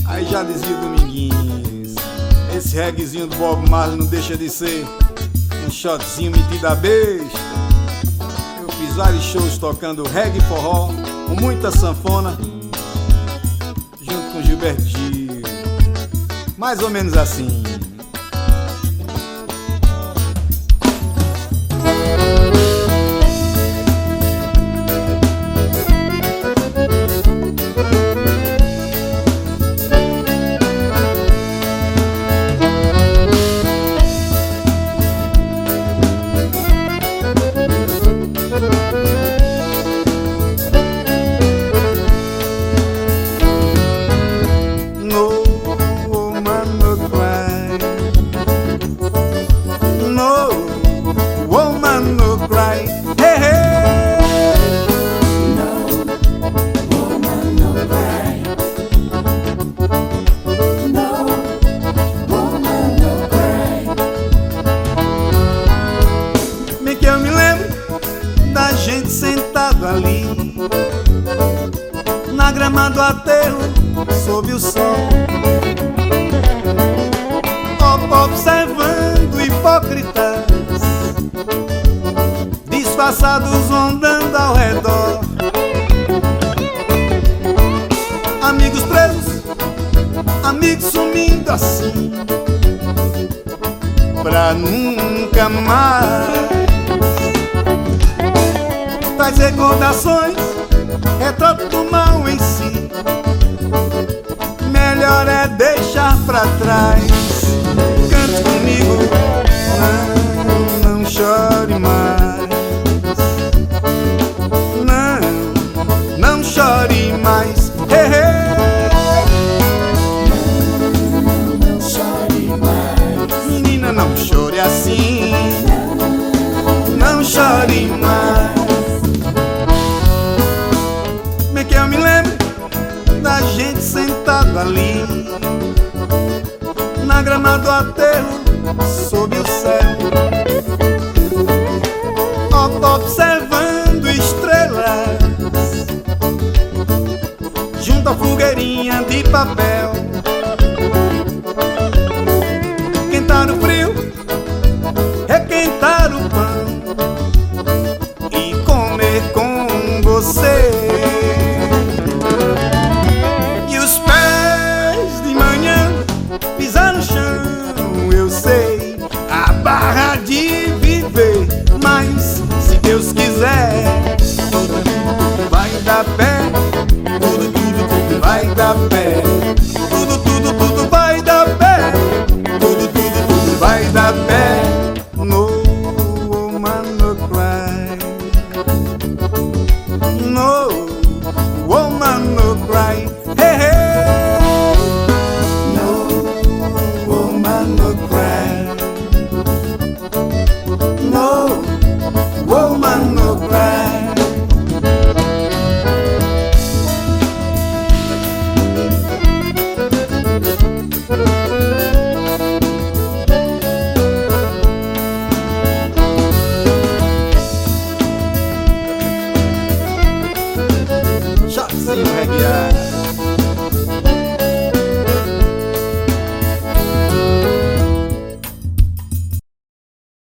Aí já dizia o Dominguinhos, esse reguezinho do Bob Marley não deixa de ser um shotzinho metido a beijo. Eu fiz vários shows tocando reggae forró, com muita sanfona, junto com Gilberto Gil, mais ou menos assim. Sentado ali na grama do aterro, sob o sol, observando hipócritas disfarçados rondando ao redor, amigos presos, amigos sumindo assim pra nunca mais. Traz recordações, retrato do mal em si, melhor é deixar pra trás. Cante comigo, não chore mais. Não chore mais. Não chore mais. Menina, não chore assim. Não chore mais. Que eu me lembro da gente sentado ali na grama do aterro, sob o céu, observando estrelas junto à fogueirinha de papel. Quentar o frio, requentar o pão e comer com você. Pisar no chão, eu sei, a barra de viver. Mas se Deus quiser, tudo vai dar pé. Tudo vai dar pé.